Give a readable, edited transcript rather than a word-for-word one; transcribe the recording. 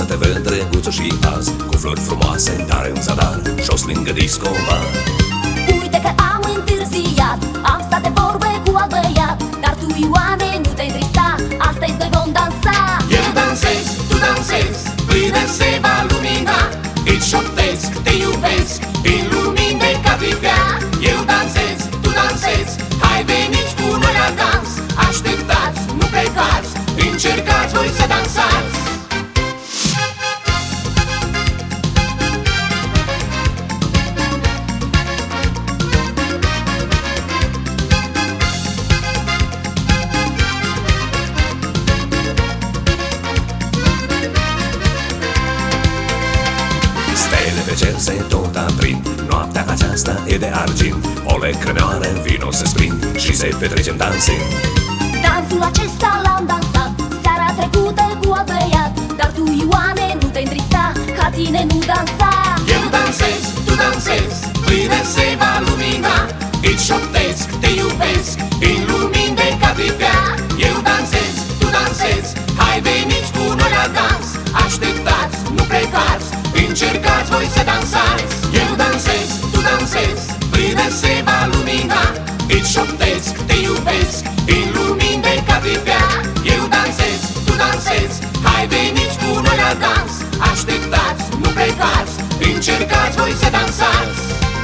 te văd drăguțul și azi, cu flori frumoase, dar în zadar, jos lângă disco-bar. Uite că am întârziat, am stat de vorbe cu alt băiat, dar tu, Ioane, nu te întrista, astăzi noi vom dansa. Eu dansez, tu dansezi, până se va lumina, îți șoptesc, te iubesc, în lumini de catifea. Eu dansez, tu dansezi, hai veniți cu noi la dans, așteptați, nu plecați, încercați voi să dansați. Stele pe cer se tot aprind, noaptea aceasta e de argint, o lecrămioară vino să sprind și se petrecem dansând. Dansul acesta l-am dansat seara trecută cu alt băiat, dar tu, Ioane, nu te întrista, ca tine nu dansa. Eu dansez, tu dansezi, până se va lumina, îți șoptesc, te iubesc, în lumini de catifea. Eu dansez, tu dansezi, hai veniți cu noi la dans, așteptați, nu plecați, încercați voi să dansați. Eu dansez, tu dansezi, până se va lumina, îți șoptesc, te iubesc, în lumini de catifea. Eu dansez, tu dansezi, hai veniți cu noi la dans, așteptați, nu plecați, încercați voi să dansați.